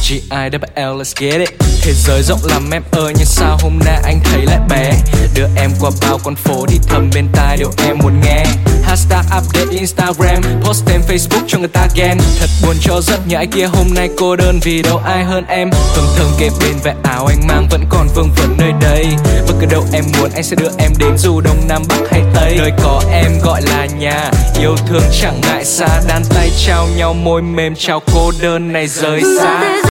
G-I-double-L, let's get it. Thế giới rộng lắm em ơi, nhưng sao hôm nay anh thấy lại bé. Đưa em qua bao con phố thì thầm bên tai điều em muốn nghe. Hashtag update Instagram, post trên Facebook cho người ta ghen. Thật buồn cho rất nhiều ai kia hôm nay cô đơn vì đâu ai hơn em. Thầm thầm kề bên vẻ áo anh mang vẫn còn vương vấn nơi đây. Bất cứ đâu em muốn anh sẽ đưa em đến dù đông nam bắc hay tây. Nơi có em gọi là nhà, yêu thương chẳng ngại xa. Đan tay trao nhau môi mềm chào cô đơn này rời xa.